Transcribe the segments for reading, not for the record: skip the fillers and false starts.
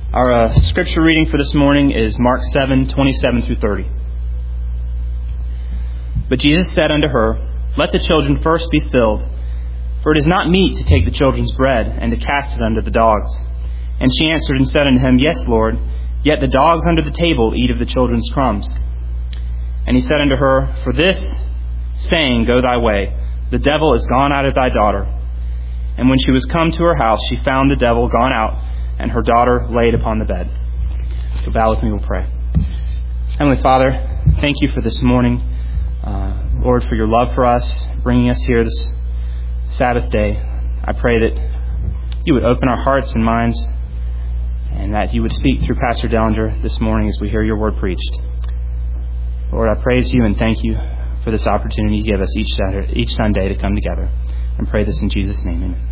Our scripture reading for this morning is Mark 7:27 through 30. But Jesus said unto her, Let the children first be filled, for it is not meet to take the children's bread and to cast it unto the dogs. And she answered and said unto him, Yes, Lord, yet the dogs under the table eat of the children's crumbs. And he said unto her, For this saying, Go thy way, the devil is gone out of thy daughter. And when she was come to her house, she found the devil gone out, and her daughter laid upon the bed. So bow with me, we'll pray. Heavenly Father, thank you for this morning. Lord, for your love for us, bringing us here this Sabbath day. I pray that you would open our hearts and minds, and that you would speak through Pastor Dellinger this morning as we hear your word preached. Lord, I praise you and thank you for this opportunity you give us each Sunday to come together. And pray this in Jesus' name. Amen.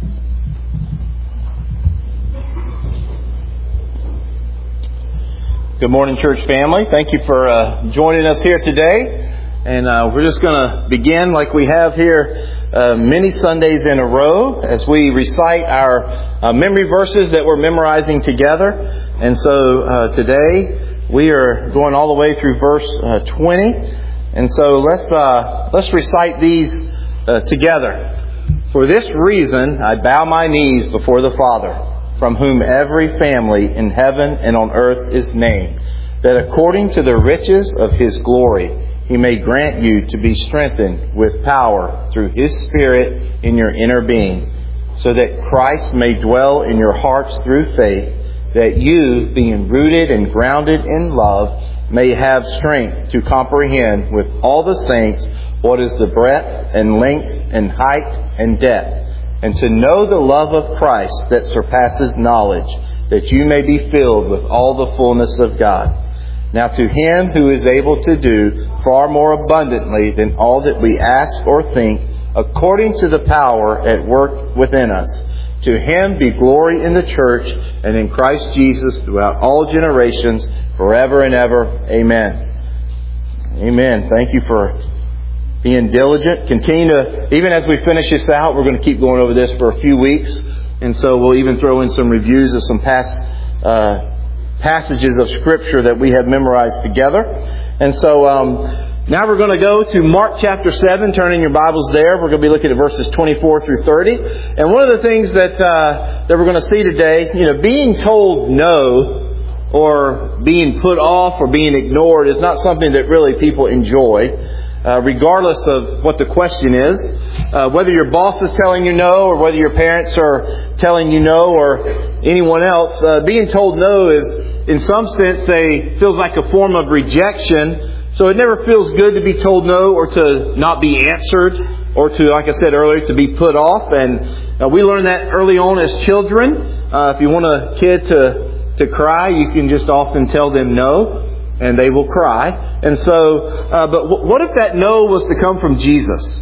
Good morning, church family. Thank you for joining us here today. And we're just going to begin like we have here many Sundays in a row as we recite our memory verses that we're memorizing together. And so today we are going all the way through verse 20. And so let's recite these together. For this reason I bow my knees before the Father, from whom every family in heaven and on earth is named, that according to the riches of His glory He may grant you to be strengthened with power through His Spirit in your inner being, so that Christ may dwell in your hearts through faith, that you, being rooted and grounded in love, may have strength to comprehend with all the saints what is the breadth and length and height and depth, and to know the love of Christ that surpasses knowledge, that you may be filled with all the fullness of God. Now to Him who is able to do far more abundantly than all that we ask or think, according to the power at work within us, to Him be glory in the church and in Christ Jesus throughout all generations, forever and ever. Amen. Amen. Thank you for being diligent. Continue to, even as we finish this out, we're going to keep going over this for a few weeks. And so we'll even throw in some reviews of some past passages of Scripture that we have memorized together. And so now we're going to go to Mark chapter 7. Turn in your Bibles there. We're going to be looking at verses 24 through 30. And one of the things that we're going to see today, being told no or being put off or being ignored is not something that really people enjoy. Regardless of what the question is, whether your boss is telling you no or whether your parents are telling you no or anyone else, being told no is in some sense feels like a form of rejection. So it never feels good to be told no or to not be answered or to, like I said earlier, to be put off. And we learn that early on as children. If you want a kid to cry, you can just often tell them no, and they will cry. And so, but what if that no was to come from Jesus?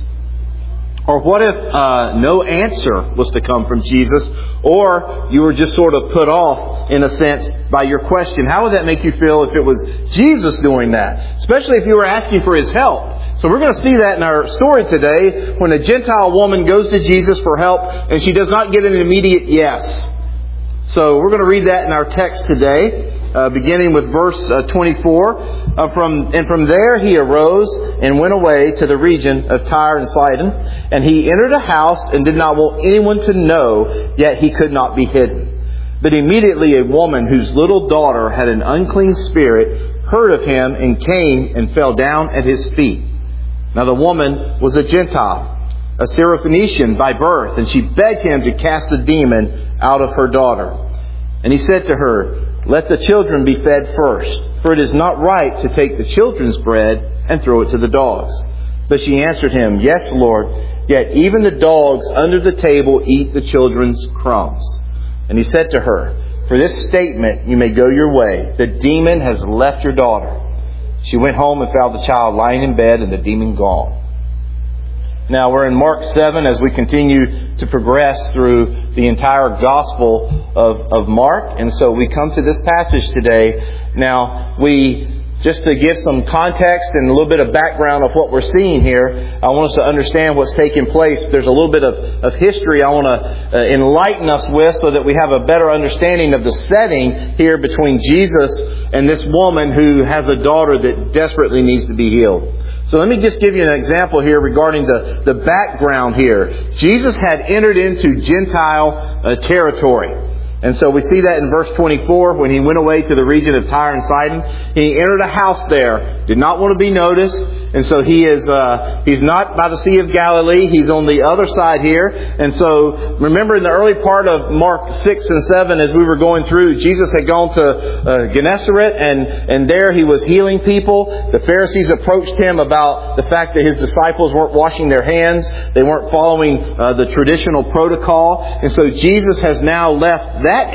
Or what if no answer was to come from Jesus? Or you were just sort of put off, in a sense, by your question. How would that make you feel if it was Jesus doing that? Especially if you were asking for His help. So we're going to see that in our story today, when a Gentile woman goes to Jesus for help and she does not get an immediate yes. So we're going to read that in our text today, beginning with verse 24. From there he arose and went away to the region of Tyre and Sidon. And he entered a house and did not want anyone to know, yet he could not be hidden. But immediately a woman whose little daughter had an unclean spirit heard of him and came and fell down at his feet. Now the woman was a Gentile, a Syrophoenician by birth, and she begged him to cast the demon out of her daughter. And he said to her, Let the children be fed first, for it is not right to take the children's bread and throw it to the dogs. But she answered him, Yes, Lord, yet even the dogs under the table eat the children's crumbs. And he said to her, For this statement you may go your way. The demon has left your daughter. She went home and found the child lying in bed and the demon gone. Now we're in Mark 7 as we continue to progress through the entire Gospel of Mark. And so we come to this passage today. Now we just to give some context and a little bit of background of what we're seeing here, I want us to understand what's taking place. There's a little bit of history I want to enlighten us with so that we have a better understanding of the setting here between Jesus and this woman who has a daughter that desperately needs to be healed. So let me just give you an example here regarding the background here. Jesus had entered into Gentile territory. And so we see that in verse 24 when he went away to the region of Tyre and Sidon. He entered a house there, did not want to be noticed. And so he's not by the Sea of Galilee. He's on the other side here. And so remember in the early part of Mark 6 and 7 as we were going through, Jesus had gone to Gennesaret and there he was healing people. The Pharisees approached him about the fact that his disciples weren't washing their hands. They weren't following the traditional protocol. And so Jesus has now left that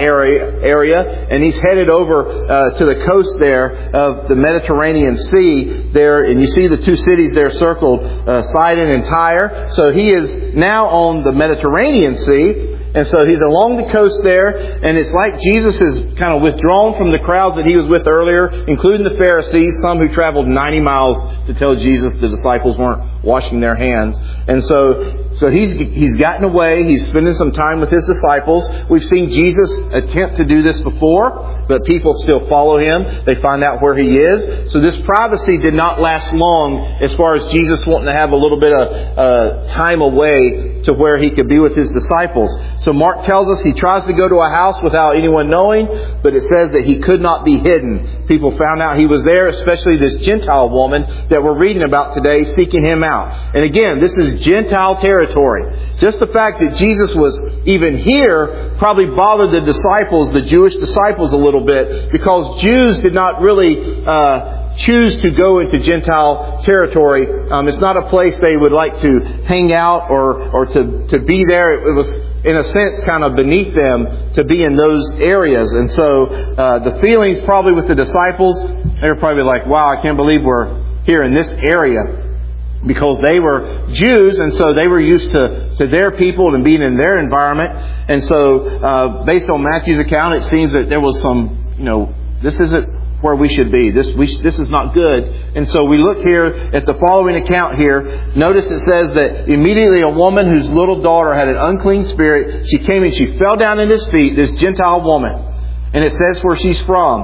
area and he's headed over to the coast there of the Mediterranean Sea there, and you see the two cities there circled, Sidon and Tyre. So he is now on the Mediterranean Sea. And so he's along the coast there, and it's like Jesus is kind of withdrawn from the crowds that he was with earlier, including the Pharisees, some who traveled 90 miles to tell Jesus the disciples weren't washing their hands. And so he's gotten away. He's spending some time with his disciples. We've seen Jesus attempt to do this before, but people still follow him. They find out where he is. So this privacy did not last long as far as Jesus wanting to have a little bit of time away to where he could be with his disciples. So Mark tells us he tries to go to a house without anyone knowing, but it says that he could not be hidden. People found out he was there, especially this Gentile woman that we're reading about today, seeking him out. And again, this is Gentile territory. Just the fact that Jesus was even here probably bothered the disciples, the Jewish disciples, a little bit, because Jews did not really choose to go into Gentile territory. It's not a place they would like to hang out or to be there. It was, in a sense, kind of beneath them to be in those areas. And so the feelings probably with the disciples, they were probably like, wow, I can't believe we're here in this area. Because they were Jews, and so they were used to their people and being in their environment. And so based on Matthew's account, it seems that there was some, this isn't where we should be. This is not good. And so we look here at the following account here. Notice it says that immediately a woman whose little daughter had an unclean spirit, she came and she fell down at his feet, this Gentile woman. And it says where she's from,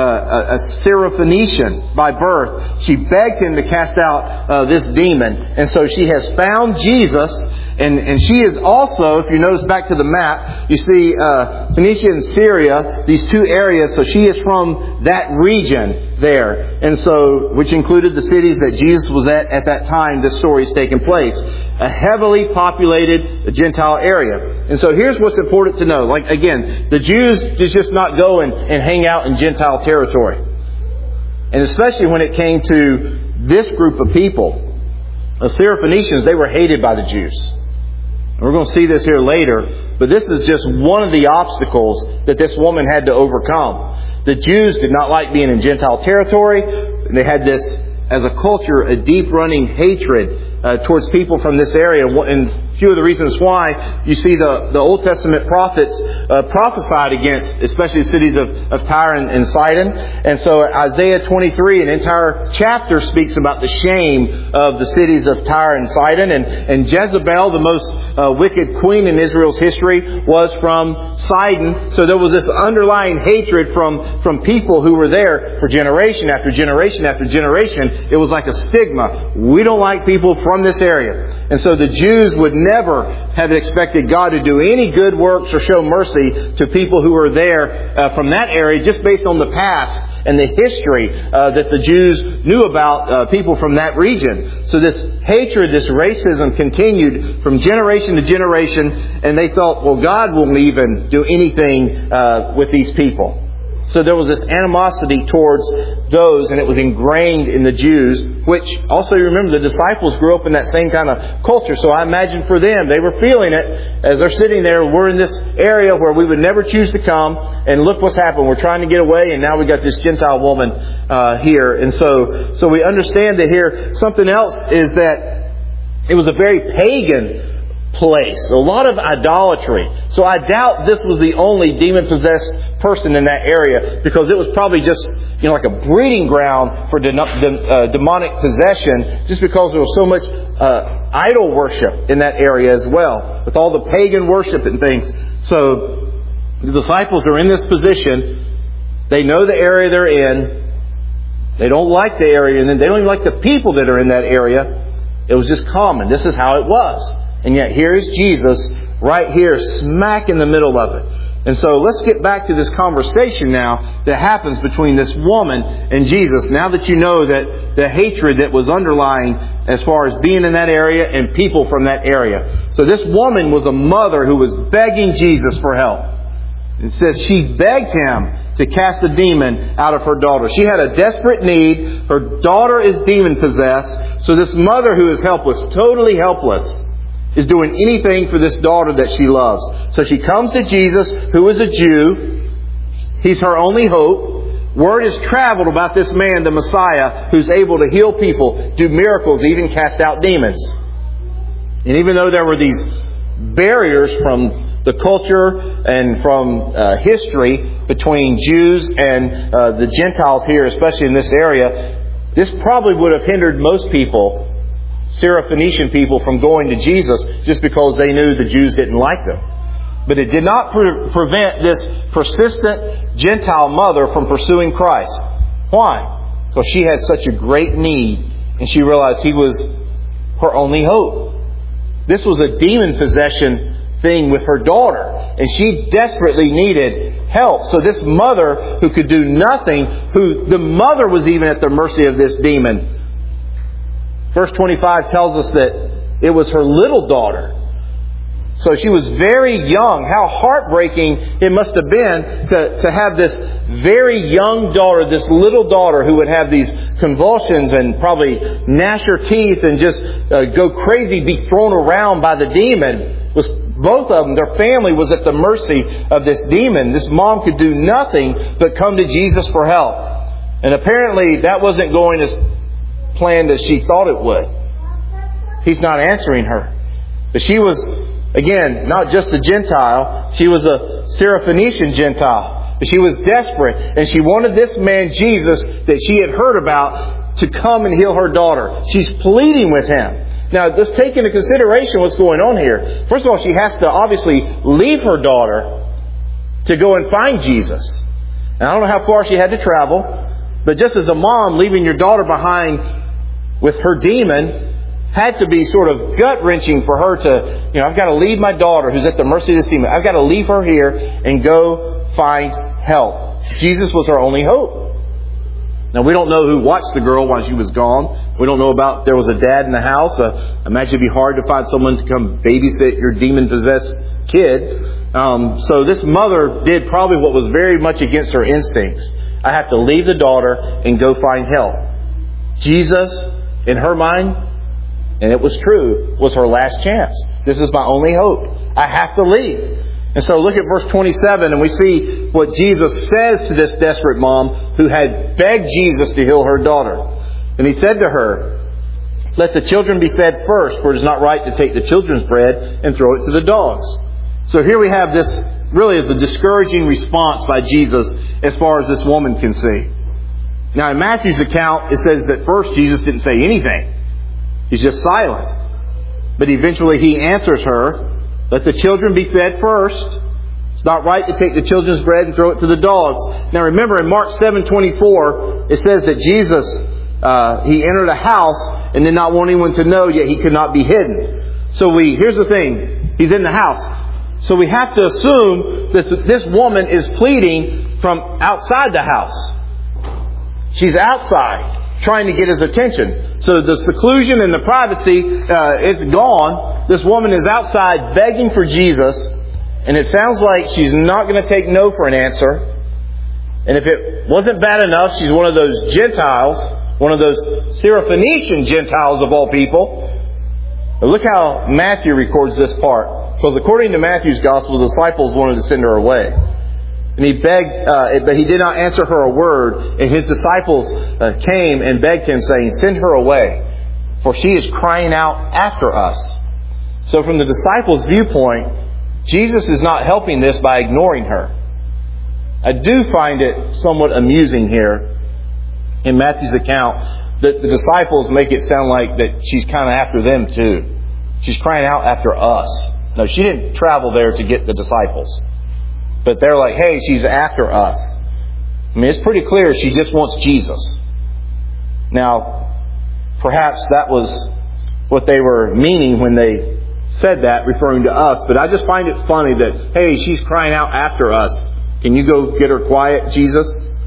a Syrophoenician by birth. She begged him to cast out this demon. And so she has found Jesus. And she is also, if you notice back to the map, you see Phoenicia and Syria, these two areas. So she is from that region there. And so, which included the cities that Jesus was at that time this story is taking place. A heavily populated Gentile area. And so here's what's important to know. Like, again, the Jews did just not go and hang out in Gentile territory. And especially when it came to this group of people. The Syrophoenicians, they were hated by the Jews. We're going to see this here later, but this is just one of the obstacles that this woman had to overcome. The Jews did not like being in Gentile territory. They had this, as a culture, a deep-running hatred towards people from this area. And a few of the reasons why, you see the Old Testament prophets prophesied against, especially the cities of Tyre and Sidon. And so Isaiah 23, an entire chapter, speaks about the shame of the cities of Tyre and Sidon. And Jezebel, the most wicked queen in Israel's history, was from Sidon. So there was this underlying hatred from people who were there for generation after generation after generation. It was like a stigma. We don't like people from this area. And so the Jews would never have expected God to do any good works or show mercy to people who were there from that area, just based on the past and the history that the Jews knew about people from that region. So this hatred, this racism continued from generation to generation, and they thought, well, God won't even do anything with these people. So there was this animosity towards those, and it was ingrained in the Jews, which also, remember, the disciples grew up in that same kind of culture. So I imagine for them, they were feeling it as they're sitting there. We're in this area where we would never choose to come, and look what's happened. We're trying to get away, and now we got this Gentile woman here. And so we understand that here, something else is that it was a very pagan place. A lot of idolatry. So I doubt this was the only demon-possessed person in that area, because it was probably just, like a breeding ground for demonic possession, just because there was so much idol worship in that area as well, with all the pagan worship and things. So the disciples are in this position. They know the area they're in. They don't like the area, and they don't even like the people that are in that area. It was just common. This is how it was. And yet here's Jesus right here, smack in the middle of it. And so let's get back to this conversation now that happens between this woman and Jesus. Now that you know that the hatred that was underlying as far as being in that area and people from that area. So this woman was a mother who was begging Jesus for help. It says she begged Him to cast the demon out of her daughter. She had a desperate need. Her daughter is demon possessed. So this mother who is helpless, totally helpless, is doing anything for this daughter that she loves. So she comes to Jesus, who is a Jew. He's her only hope. Word has traveled about this man, the Messiah, who's able to heal people, do miracles, even cast out demons. And even though there were these barriers from the culture and from history between Jews and the Gentiles here, especially in this area, this probably would have hindered most people, Syrophoenician people, from going to Jesus just because they knew the Jews didn't like them. But it did not prevent this persistent Gentile mother from pursuing Christ. Why? Because she had such a great need, and she realized He was her only hope. This was a demon possession thing with her daughter, and she desperately needed help. So this mother who could do nothing, the mother was even at the mercy of this demon. Verse 25 tells us that it was her little daughter. So she was very young. How heartbreaking it must have been to have this very young daughter, this little daughter who would have these convulsions and probably gnash her teeth and just go crazy, be thrown around by the demon. Both of them, their family was at the mercy of this demon. This mom could do nothing but come to Jesus for help. And apparently that wasn't going as planned as she thought it would. He's not answering her. But she was, again, not just a Gentile. She was a Syrophoenician Gentile. But she was desperate. And she wanted this man, Jesus, that she had heard about, to come and heal her daughter. She's pleading with Him. Now, let's take into consideration what's going on here. First of all, she has to obviously leave her daughter to go and find Jesus. And I don't know how far she had to travel, but just as a mom, leaving your daughter behind with her demon had to be sort of gut-wrenching for her to, I've got to leave my daughter who's at the mercy of this demon. I've got to leave her here and go find help. Jesus was her only hope. Now, we don't know who watched the girl while she was gone. We don't know about there was a dad in the house. I imagine it'd be hard to find someone to come babysit your demon-possessed kid. So this mother did probably what was very much against her instincts. I have to leave the daughter and go find help. Jesus, in her mind, and it was true, was her last chance. This is my only hope. I have to leave. And so look at verse 27 and we see what Jesus says to this desperate mom who had begged Jesus to heal her daughter. And He said to her, "Let the children be fed first, for it is not right to take the children's bread and throw it to the dogs." So here we have this really is a discouraging response by Jesus as far as this woman can see. Now in Matthew's account, it says that first Jesus didn't say anything. He's just silent. But eventually He answers her, "Let the children be fed first. It's not right to take the children's bread and throw it to the dogs." Now remember in Mark 7:24, it says that Jesus, He entered a house and did not want anyone to know, yet He could not be hidden. So here's the thing. He's in the house. So we have to assume this woman is pleading from outside the house. She's outside trying to get His attention. So the seclusion and the privacy, it's gone. This woman is outside begging for Jesus. And it sounds like she's not going to take no for an answer. And if it wasn't bad enough, she's one of those Gentiles, one of those Syrophoenician Gentiles of all people. But look how Matthew records this part. Because according to Matthew's Gospel, the disciples wanted to send her away. And He begged, but He did not answer her a word. And His disciples came and begged Him, saying, "Send her away, for she is crying out after us." So from the disciples' viewpoint, Jesus is not helping this by ignoring her. I do find it somewhat amusing here in Matthew's account that the disciples make it sound like that she's kind of after them too. She's crying out after us. No, she didn't travel there to get the disciples. But they're like, hey, she's after us. I mean, it's pretty clear she just wants Jesus. Now, perhaps that was what they were meaning when they said that, referring to us. But I just find it funny that, hey, she's crying out after us. Can you go get her quiet, Jesus?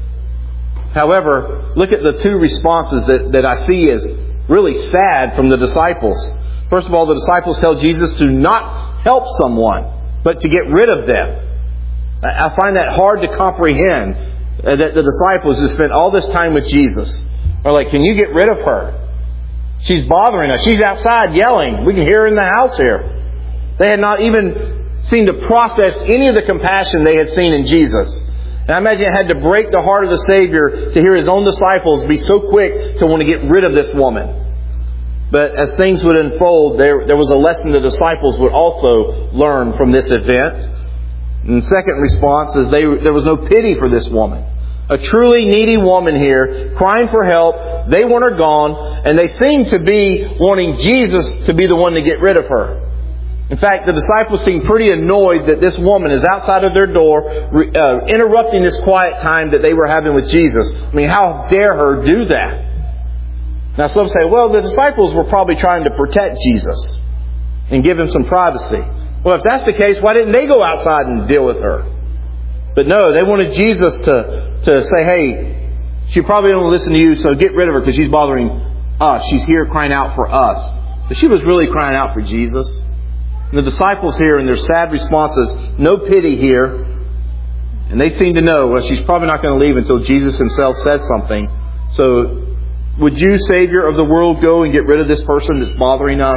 However, look at the two responses that I see as really sad from the disciples. First of all, the disciples tell Jesus to not help someone, but to get rid of them. I find that hard to comprehend, that the disciples who spent all this time with Jesus are like, can you get rid of her? She's bothering us. She's outside yelling. We can hear her in the house here. They had not even seemed to process any of the compassion they had seen in Jesus. And I imagine it had to break the heart of the Savior to hear His own disciples be so quick to want to get rid of this woman. But as things would unfold, there was a lesson the disciples would also learn from this event. And the second response is there was no pity for this woman. A truly needy woman here, crying for help. They want her gone, and they seem to be wanting Jesus to be the one to get rid of her. In fact, the disciples seem pretty annoyed that this woman is outside of their door, interrupting this quiet time that they were having with Jesus. I mean, how dare her do that? Now some say, well, the disciples were probably trying to protect Jesus and give Him some privacy. Well, if that's the case, why didn't they go outside and deal with her? But no, they wanted Jesus to say, hey, she probably don't listen to you, so get rid of her because she's bothering us. She's here crying out for us. But she was really crying out for Jesus. And the disciples here in their sad responses, no pity here. And they seem to know, well, she's probably not going to leave until Jesus Himself says something. So would you, Savior of the world, go and get rid of this person that's bothering us?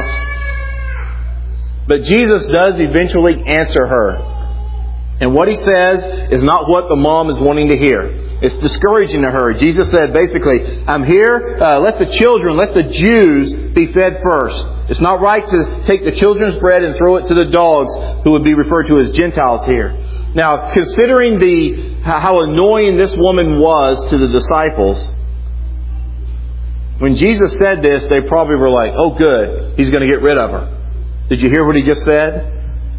But Jesus does eventually answer her. And what He says is not what the mom is wanting to hear. It's discouraging to her. Jesus said basically, I'm here, let the children, let the Jews be fed first. It's not right to take the children's bread and throw it to the dogs, who would be referred to as Gentiles here. Now, considering how annoying this woman was to the disciples, when Jesus said this, they probably were like, oh good, He's going to get rid of her. Did you hear what He just said?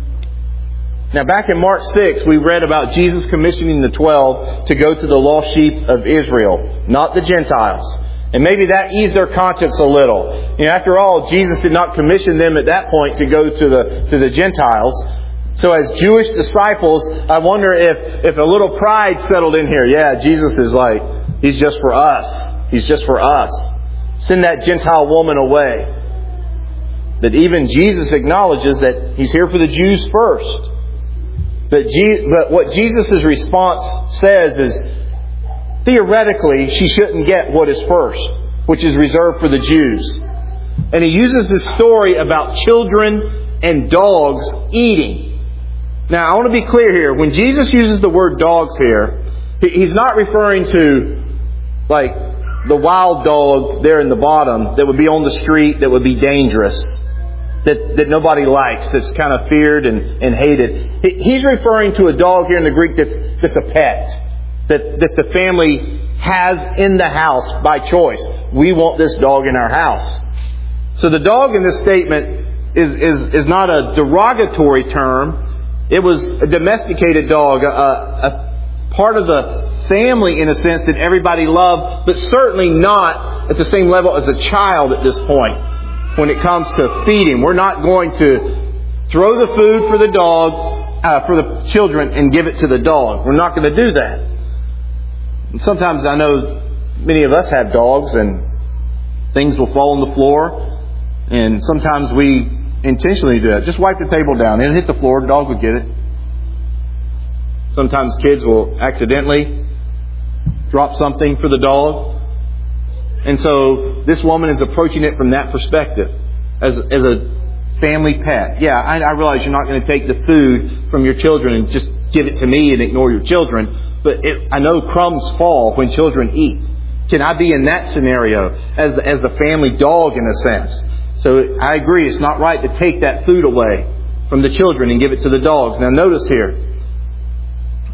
Now back in Mark 6, we read about Jesus commissioning the 12 to go to the lost sheep of Israel, not the Gentiles. And maybe that eased their conscience a little. You know, after all, Jesus did not commission them at that point to go to the Gentiles. So as Jewish disciples, I wonder if a little pride settled in here. Yeah, Jesus is like, He's just for us. He's just for us. Send that Gentile woman away. But even Jesus acknowledges that He's here for the Jews first. But what Jesus' response says is, theoretically, she shouldn't get what is first, which is reserved for the Jews. And He uses this story about children and dogs eating. Now, I want to be clear here. When Jesus uses the word dogs here, He's not referring to, like, the wild dog there in the bottom that would be on the street, that would be dangerous, that nobody likes, that's kind of feared and hated. He's referring to a dog here in the Greek that's a pet, that the family has in the house by choice. We want this dog in our house. So the dog in this statement is not a derogatory term. It was a domesticated dog, a part of the family in a sense that everybody loved, but certainly not at the same level as a child at this point. When it comes to feeding, we're not going to throw the food for the dog, for the children, and give it to the dog. We're not going to do that. And sometimes I know many of us have dogs, and things will fall on the floor, and sometimes we intentionally do that. Just wipe the table down. It'll hit the floor. The dog will get it. Sometimes kids will accidentally drop something for the dog. And so this woman is approaching it from that perspective, as a family pet. Yeah, I realize you're not going to take the food from your children and just give it to me and ignore your children. But I know crumbs fall when children eat. Can I be in that scenario as the family dog in a sense? So I agree, it's not right to take that food away from the children and give it to the dogs. Now notice here,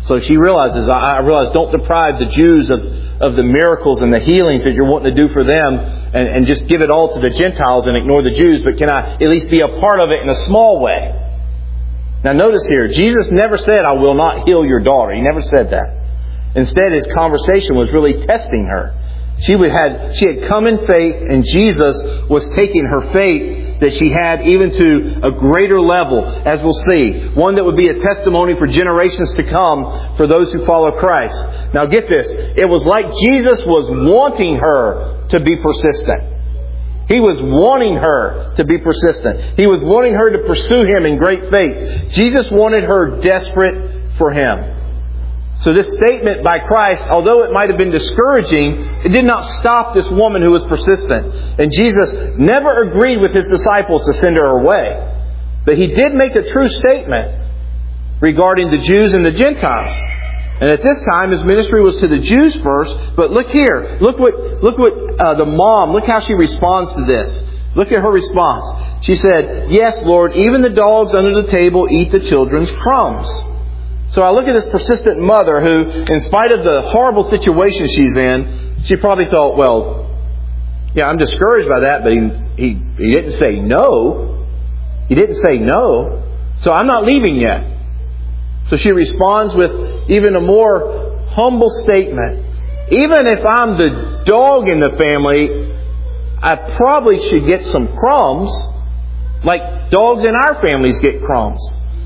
So she realizes, I realize, don't deprive the Jews of the miracles and the healings that you're wanting to do for them and just give it all to the Gentiles and ignore the Jews, but can I at least be a part of it in a small way? Now notice here, Jesus never said, I will not heal your daughter. He never said that. Instead, his conversation was really testing her. She had come in faith, and Jesus was taking her faith that she had even to a greater level, as we'll see. One that would be a testimony for generations to come for those who follow Christ. Now get this. It was like Jesus was wanting her to be persistent. He was wanting her to be persistent. He was wanting her to pursue Him in great faith. Jesus wanted her desperate for Him. So this statement by Christ, although it might have been discouraging, it did not stop this woman who was persistent. And Jesus never agreed with His disciples to send her away. But He did make a true statement regarding the Jews and the Gentiles. And at this time, His ministry was to the Jews first. But look here. Look what the mom, look how she responds to this. Look at her response. She said, "Yes, Lord, even the dogs under the table eat the children's crumbs." So I look at this persistent mother who, in spite of the horrible situation she's in, she probably thought, well, yeah, I'm discouraged by that, but he didn't say no. He didn't say no. So I'm not leaving yet. So she responds with even a more humble statement. Even if I'm the dog in the family, I probably should get some crumbs, like dogs in our families get crumbs.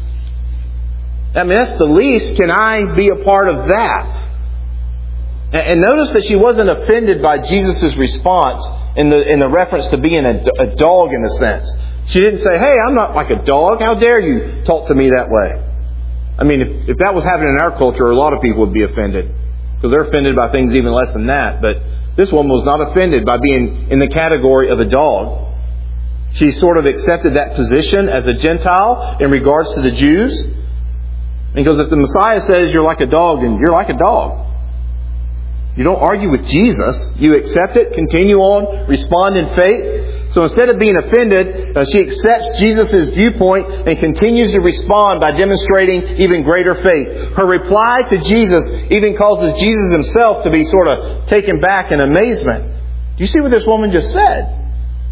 I mean, that's the least. Can I be a part of that? And notice that she wasn't offended by Jesus' response in the reference to being a dog in a sense. She didn't say, "Hey, I'm not like a dog. How dare you talk to me that way?" I mean, if that was happening in our culture, a lot of people would be offended. Because they're offended by things even less than that. But this woman was not offended by being in the category of a dog. She sort of accepted that position as a Gentile in regards to the Jews. Because if the Messiah says you're like a dog, then you're like a dog. You don't argue with Jesus. You accept it, continue on, respond in faith. So instead of being offended, she accepts Jesus' viewpoint and continues to respond by demonstrating even greater faith. Her reply to Jesus even causes Jesus Himself to be sort of taken back in amazement. Do you see what this woman just said?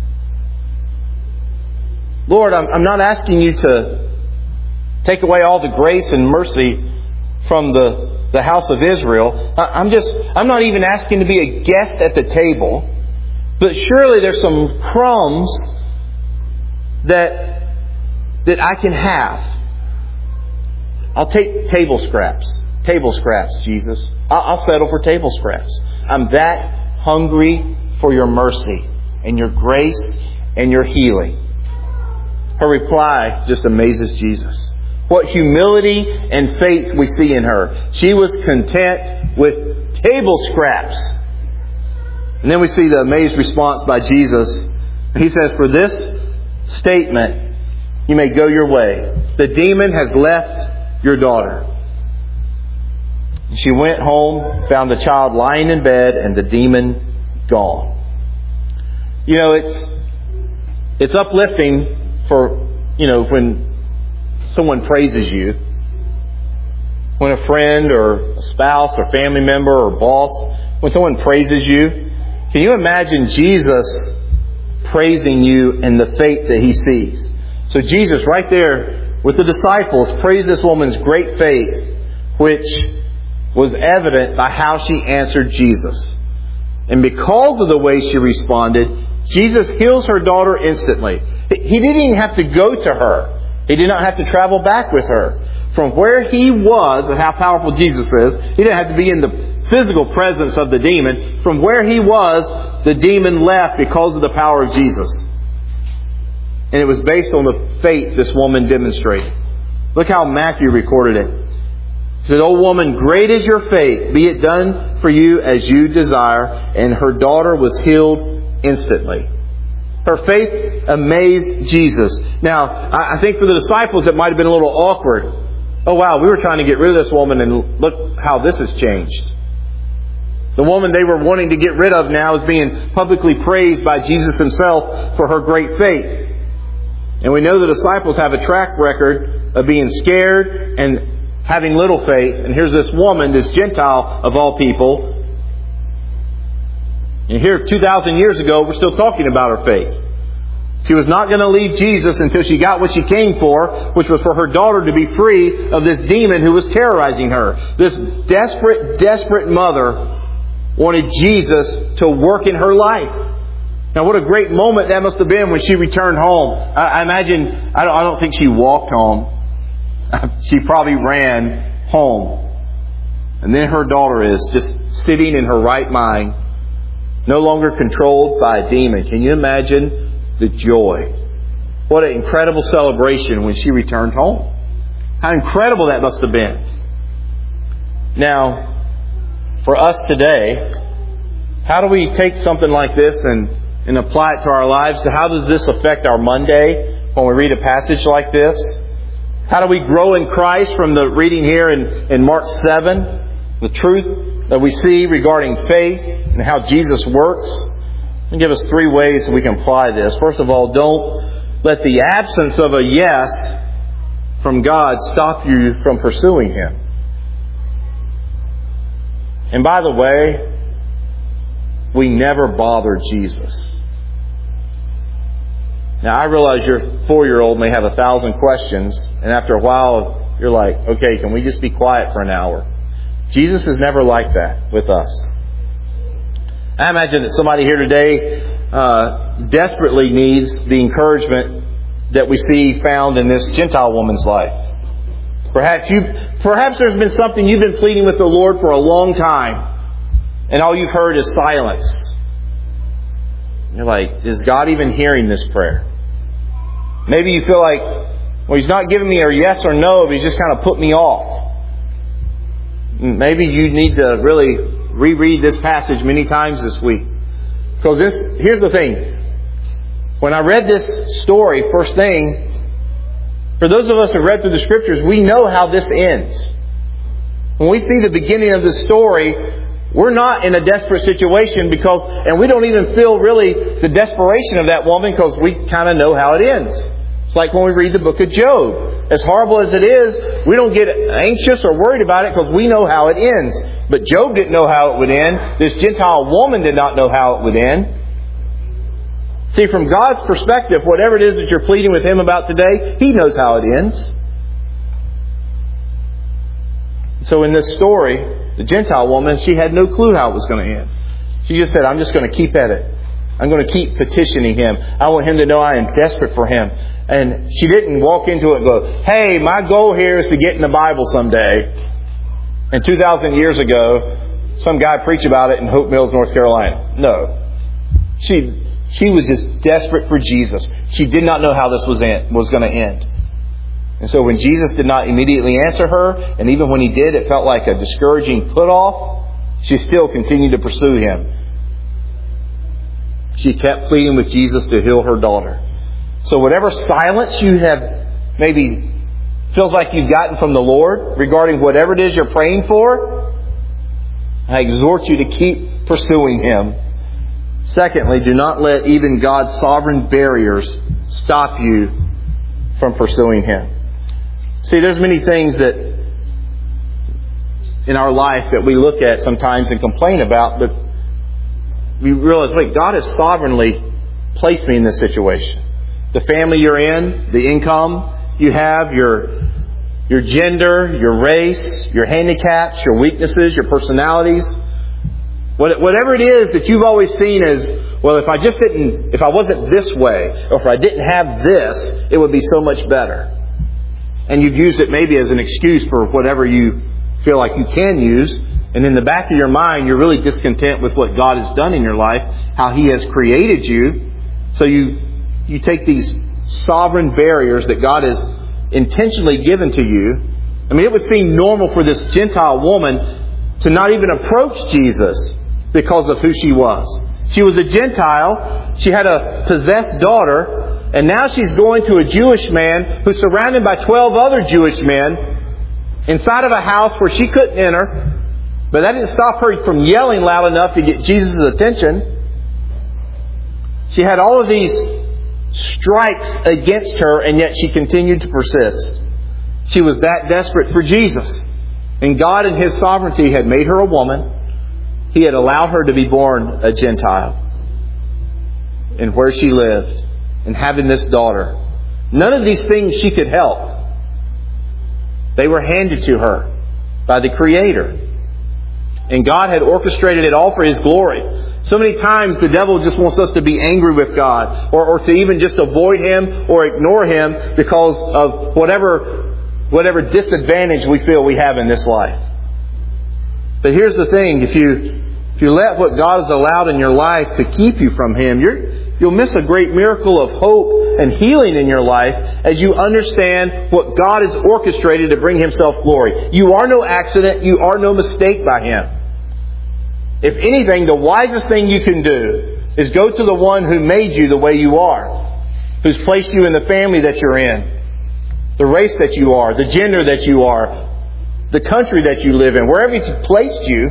Lord, I'm not asking you to take away all the grace and mercy from the house of Israel. I'm not even asking to be a guest at the table. But surely there's some crumbs that I can have. I'll take table scraps. Table scraps, Jesus. I'll settle for table scraps. I'm that hungry for your mercy and your grace and your healing. Her reply just amazes Jesus. What humility and faith we see in her. She was content with table scraps. And then we see the amazed response by Jesus. He says, "For this statement, you may go your way. The demon has left your daughter." She went home, found the child lying in bed, and the demon gone. You know, it's uplifting for, when someone praises you. When a friend or a spouse or family member or boss, when someone praises you, can you imagine Jesus praising you in the faith that He sees? So Jesus, right there with the disciples, praised this woman's great faith, which was evident by how she answered Jesus. And because of the way she responded, Jesus heals her daughter instantly. He didn't even have to go to her. He did not have to travel back with her. From where He was, and how powerful Jesus is, He didn't have to be in the physical presence of the demon. From where he was, the demon left because of the power of Jesus. And it was based on the faith this woman demonstrated. Look how Matthew recorded it. He said, "O woman, great is your faith. Be it done for you as you desire." And her daughter was healed instantly. Her faith amazed Jesus. Now, I think for the disciples it might have been a little awkward. Oh wow, we were trying to get rid of this woman and look how this has changed. The woman they were wanting to get rid of now is being publicly praised by Jesus Himself for her great faith. And we know the disciples have a track record of being scared and having little faith. And here's this woman, this Gentile of all people. And here 2,000 years ago, we're still talking about her faith. She was not going to leave Jesus until she got what she came for, which was for her daughter to be free of this demon who was terrorizing her. This desperate mother wanted Jesus to work in her life. Now, what a great moment that must have been when she returned home. I imagine, I don't think she walked home. She probably ran home. And then her daughter is just sitting in her right mind, no longer controlled by a demon. Can you imagine the joy? What an incredible celebration when she returned home. How incredible that must have been. Now, for us today, how do we take something like this and apply it to our lives? So how does this affect our Monday when we read a passage like this? How do we grow in Christ from the reading here in Mark 7? The truth that we see regarding faith and how Jesus works. And give us 3 ways that we can apply this. First of all, don't let the absence of a yes from God stop you from pursuing Him. And by the way, we never bothered Jesus. Now, I realize your 4-year-old may have 1,000 questions, and after a while, you're like, okay, can we just be quiet for an hour? Jesus is never like that with us. I imagine that somebody here today desperately needs the encouragement that we see found in this Gentile woman's life. Perhaps there's been something you've been pleading with the Lord for a long time, and all you've heard is silence. You're like, is God even hearing this prayer? Maybe you feel like, well, He's not giving me a yes or no, but He's just kind of put me off. Maybe you need to really reread this passage many times this week. Because here's the thing. When I read this story, first thing, for those of us who read through the Scriptures, we know how this ends. When we see the beginning of the story, we're not in a desperate situation and we don't even feel really the desperation of that woman because we kind of know how it ends. It's like when we read the book of Job. As horrible as it is, we don't get anxious or worried about it because we know how it ends. But Job didn't know how it would end. This Gentile woman did not know how it would end. See, from God's perspective, whatever it is that you're pleading with Him about today, He knows how it ends. So in this story, the Gentile woman, she had no clue how it was going to end. She just said, I'm just going to keep at it. I'm going to keep petitioning Him. I want Him to know I am desperate for Him. And she didn't walk into it and go, hey, my goal here is to get in the Bible someday. And 2,000 years ago, some guy preached about it in Hope Mills, North Carolina. No. She was just desperate for Jesus. She did not know how this was going to end. And so when Jesus did not immediately answer her, and even when He did, it felt like a discouraging put-off, she still continued to pursue Him. She kept pleading with Jesus to heal her daughter. So whatever silence you have maybe feels like you've gotten from the Lord regarding whatever it is you're praying for, I exhort you to keep pursuing Him. Secondly, do not let even God's sovereign barriers stop you from pursuing Him. See, there's many things that in our life that we look at sometimes and complain about, but we realize, wait, God has sovereignly placed me in this situation. The family you're in, the income you have, your gender, your race, your handicaps, your weaknesses, your personalities. Whatever it is that you've always seen as, well, if I wasn't this way, or if I didn't have this, it would be so much better. And you've used it maybe as an excuse for whatever you feel like you can use. And in the back of your mind, you're really discontent with what God has done in your life, how He has created you. So you take these sovereign barriers that God has intentionally given to you. I mean, it would seem normal for this Gentile woman to not even approach Jesus because of who she was. She was a Gentile. She had a possessed daughter. And now she's going to a Jewish man who's surrounded by 12 other Jewish men inside of a house where she couldn't enter. But that didn't stop her from yelling loud enough to get Jesus' attention. She had all of these strikes against her, and yet she continued to persist. She was that desperate for Jesus. And God in His sovereignty had made her a woman. He had allowed her to be born a Gentile. And where she lived. And having this daughter. None of these things she could help. They were handed to her by the Creator. And God had orchestrated it all for His glory. So many times the devil just wants us to be angry with God. Or to even just avoid Him or ignore Him because of whatever disadvantage we feel we have in this life. But here's the thing. If you let what God has allowed in your life to keep you from Him, you'll miss a great miracle of hope and healing in your life as you understand what God has orchestrated to bring Himself glory. You are no accident. You are no mistake by Him. If anything, the wisest thing you can do is go to the one who made you the way you are, who's placed you in the family that you're in, the race that you are, the gender that you are, the country that you live in, wherever He's placed you,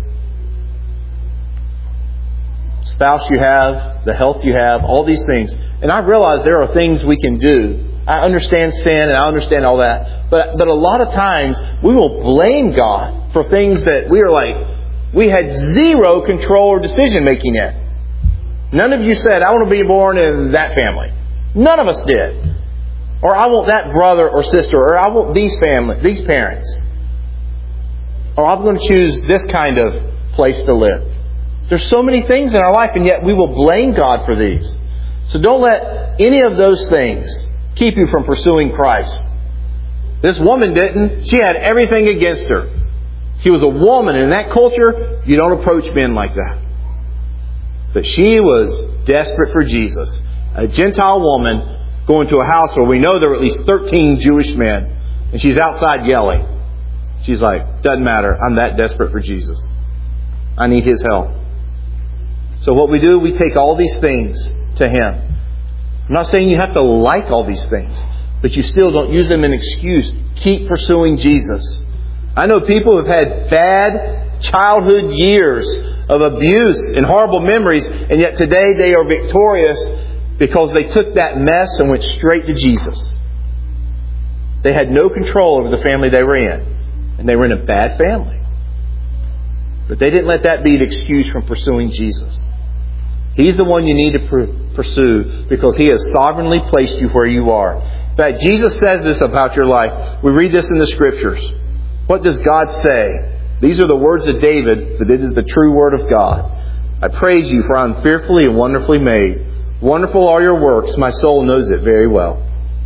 spouse you have, the health you have, all these things. And I realize there are things we can do. I understand sin and I understand all that. But a lot of times we will blame God for things that we are like, we had zero control or decision making in. None of you said, I want to be born in that family. None of us did. Or I want that brother or sister. Or I want these parents. Or I'm going to choose this kind of place to live. There's so many things in our life, and yet we will blame God for these. So don't let any of those things keep you from pursuing Christ. This woman didn't. She had everything against her. She was a woman, and in that culture, you don't approach men like that. But she was desperate for Jesus. A Gentile woman going to a house where we know there were at least 13 Jewish men. And she's outside yelling. She's like, doesn't matter. I'm that desperate for Jesus. I need His help. So what we do, we take all these things to Him. I'm not saying you have to like all these things, but you still don't use them as an excuse. Keep pursuing Jesus. I know people who have had bad childhood years of abuse and horrible memories, and yet today they are victorious because they took that mess and went straight to Jesus. They had no control over the family they were in, and they were in a bad family. But they didn't let that be an excuse from pursuing Jesus. He's the one you need to pursue because He has sovereignly placed you where you are. In fact, Jesus says this about your life. We read this in the Scriptures. What does God say? These are the words of David, but it is the true word of God. I praise you, for I am fearfully and wonderfully made. Wonderful are your works. My soul knows it very well.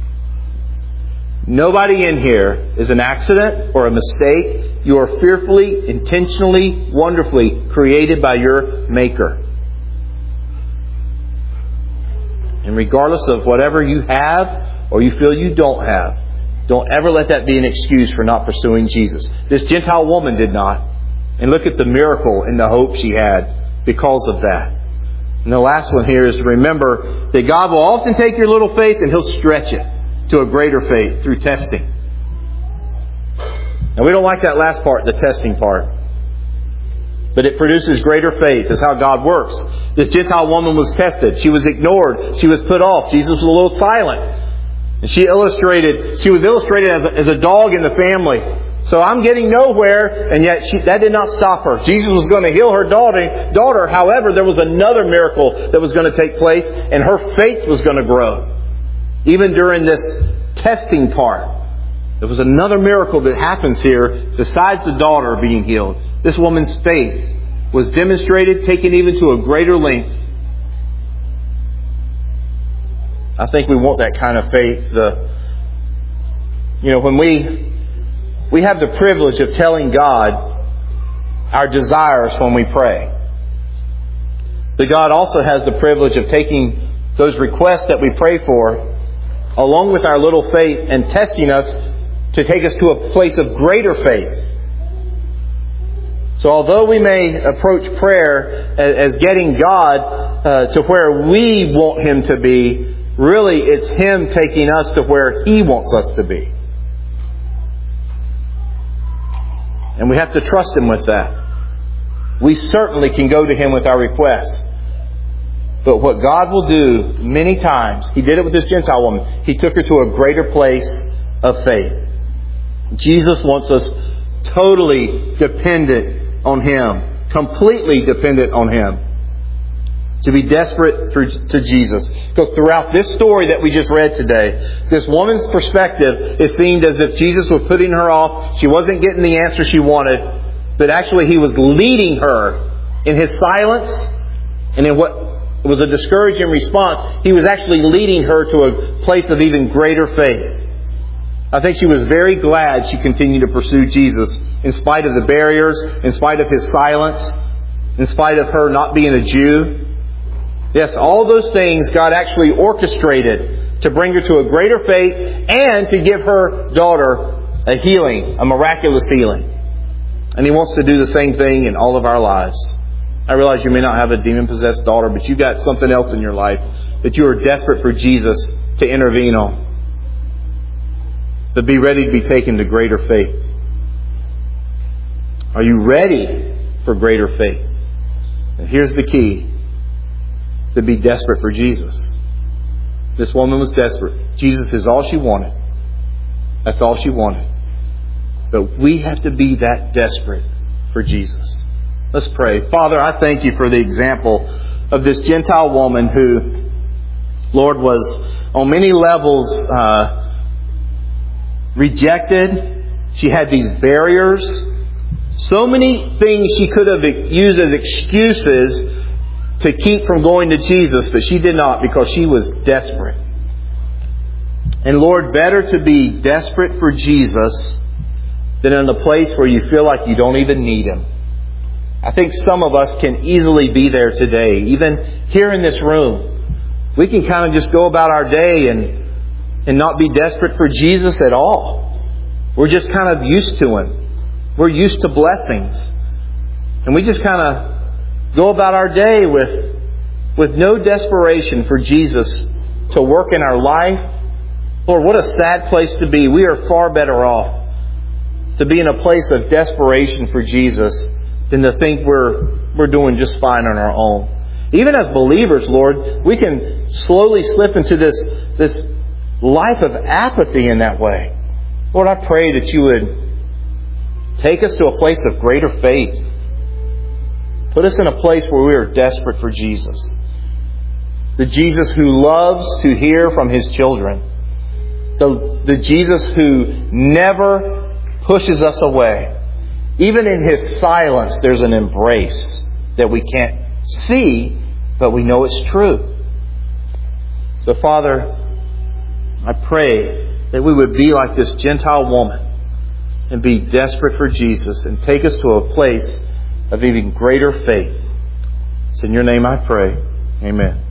Nobody in here is an accident or a mistake. You are fearfully, intentionally, wonderfully created by your Maker. And regardless of whatever you have or you feel you don't have, don't ever let that be an excuse for not pursuing Jesus. This Gentile woman did not. And look at the miracle and the hope she had because of that. And the last one here is to remember that God will often take your little faith and He'll stretch it to a greater faith through testing. Now we don't like that last part, the testing part. But it produces greater faith. That's how God works. This Gentile woman was tested. She was ignored. She was put off. Jesus was a little silent. And she was illustrated as a dog in the family. So I'm getting nowhere, and yet that did not stop her. Jesus was going to heal her daughter. However, there was another miracle that was going to take place, and her faith was going to grow. Even during this testing part, there was another miracle that happens here besides the daughter being healed. This woman's faith was demonstrated, taken even to a greater length. I think we want that kind of faith. When we have the privilege of telling God our desires when we pray. But God also has the privilege of taking those requests that we pray for, along with our little faith, and testing us to take us to a place of greater faith. So although we may approach prayer as getting God to where we want Him to be, really, it's Him taking us to where He wants us to be. And we have to trust Him with that. We certainly can go to Him with our requests. But what God will do many times, He did it with this Gentile woman. He took her to a greater place of faith. Jesus wants us totally dependent on Him, completely dependent on Him, to be desperate to Jesus. Because throughout this story that we just read today, this woman's perspective, it seemed as if Jesus was putting her off. She wasn't getting the answer she wanted, but actually He was leading her in His silence and in what was a discouraging response. He was actually leading her to a place of even greater faith. I think she was very glad she continued to pursue Jesus in spite of the barriers, in spite of His silence, in spite of her not being a Jew. Yes, all those things God actually orchestrated to bring her to a greater faith and to give her daughter a healing, a miraculous healing. And He wants to do the same thing in all of our lives. I realize you may not have a demon-possessed daughter, but you've got something else in your life that you are desperate for Jesus to intervene on. But be ready to be taken to greater faith. Are you ready for greater faith? And here's the key. To be desperate for Jesus. This woman was desperate. Jesus is all she wanted. That's all she wanted. But we have to be that desperate for Jesus. Let's pray. Father, I thank You for the example of this Gentile woman who, Lord, was on many levels rejected. She had these barriers. So many things she could have used as excuses to keep from going to Jesus, but she did not because she was desperate. And Lord, better to be desperate for Jesus than in a place where you feel like you don't even need Him. I think some of us can easily be there today. Even here in this room, we can kind of just go about our day and not be desperate for Jesus at all. We're just kind of used to Him. We're used to blessings. And we just kind of go about our day with no desperation for Jesus to work in our life. Lord, what a sad place to be. We are far better off to be in a place of desperation for Jesus than to think we're doing just fine on our own. Even as believers, Lord, we can slowly slip into this life of apathy in that way. Lord, I pray that You would take us to a place of greater faith. Put us in a place where we are desperate for Jesus. The Jesus who loves to hear from His children. The Jesus who never pushes us away. Even in His silence, there's an embrace that we can't see, but we know it's true. So, Father, I pray that we would be like this Gentile woman and be desperate for Jesus and take us to a place of even greater faith. It's in Your name I pray. Amen.